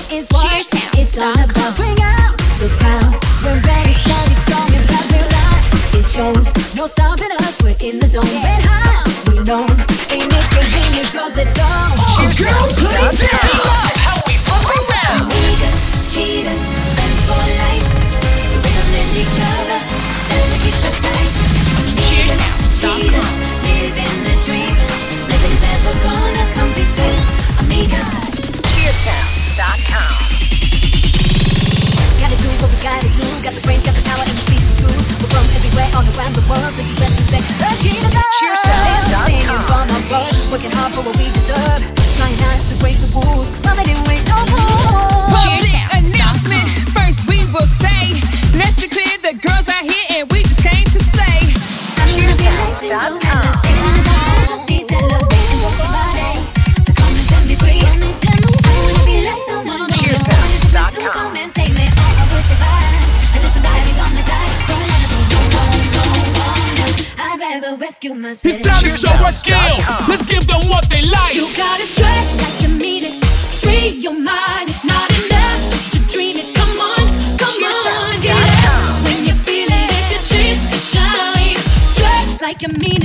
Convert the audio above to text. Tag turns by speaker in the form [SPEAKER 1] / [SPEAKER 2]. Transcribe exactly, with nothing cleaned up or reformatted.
[SPEAKER 1] is what it's all about. Bring out the crowd. We're ready, steady, strong, and proud. We're loud. It shows no stopping us. We're in the zone. Get high. We know ain't it to be it goes. Let's go.
[SPEAKER 2] Oh, girl, put it down.
[SPEAKER 3] Love how we move around.
[SPEAKER 1] Niggas, cheaters, friends for life. We're in each other. That's what keeps us tight. Niggas, cheaters, living the dream. Nothing's ever gonna come between amigas.
[SPEAKER 3] cheers sounds dot com.
[SPEAKER 1] Gotta do what we gotta do. Got the brains, got the power, and we speak the truth. We're from everywhere, all around the world, so you best respect the cheaters.
[SPEAKER 3] cheers sounds dot com.
[SPEAKER 1] From our blood, working hard for what we deserve. Trying not to break the rules, cause mama didn't waste no more.
[SPEAKER 2] Public announcement. First we will say, let's be clear, the girls are here and we just came to slay.
[SPEAKER 3] cheers sounds dot com. cheers sounds dot com.
[SPEAKER 4] It's time to show our skill. Let's give them what they like.
[SPEAKER 1] You gotta stretch like you mean it. Free your mind. It's not enough just to dream it. Come on, come
[SPEAKER 3] cheers
[SPEAKER 1] on,
[SPEAKER 3] sounds
[SPEAKER 1] get
[SPEAKER 3] dot
[SPEAKER 1] it
[SPEAKER 3] com.
[SPEAKER 1] up. When you feel it, it's a chance to shine. Stretch like you mean it.